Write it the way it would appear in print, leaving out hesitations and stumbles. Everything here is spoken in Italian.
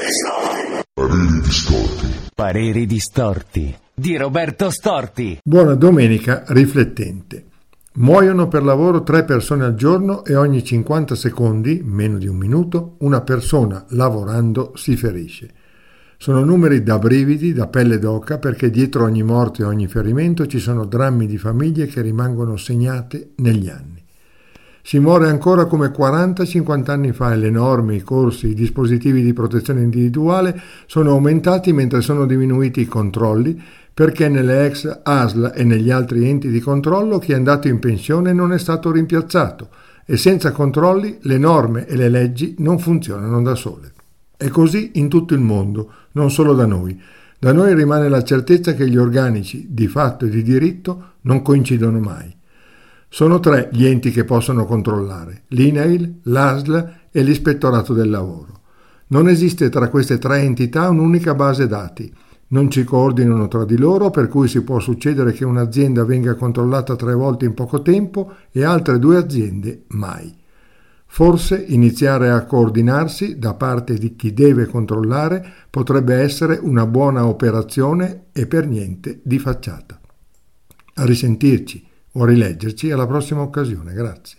Pareri distorti. Pareri distorti di Roberto Storti. Buona domenica riflettente. Muoiono per lavoro 3 persone al giorno e ogni 50 secondi, meno di un minuto, una persona lavorando si ferisce. Sono numeri da brividi, da pelle d'oca, perché dietro ogni morte e ogni ferimento ci sono drammi di famiglie che rimangono segnate negli anni. Si muore ancora come 40-50 anni fa e le norme, i corsi, i dispositivi di protezione individuale sono aumentati mentre sono diminuiti i controlli, perché nelle ex ASL e negli altri enti di controllo chi è andato in pensione non è stato rimpiazzato e senza controlli le norme e le leggi non funzionano da sole. È così in tutto il mondo, non solo da noi. Da noi rimane la certezza che gli organici di fatto e di diritto non coincidono mai. Sono 3 gli enti che possono controllare: l'INAIL, l'ASL e l'Ispettorato del Lavoro. Non esiste tra queste 3 entità un'unica base dati. Non ci coordinano tra di loro, per cui si può succedere che un'azienda venga controllata 3 volte in poco tempo e altre 2 aziende mai. Forse iniziare a coordinarsi da parte di chi deve controllare potrebbe essere una buona operazione e per niente di facciata. A risentirci o a rileggerci alla prossima occasione. Grazie.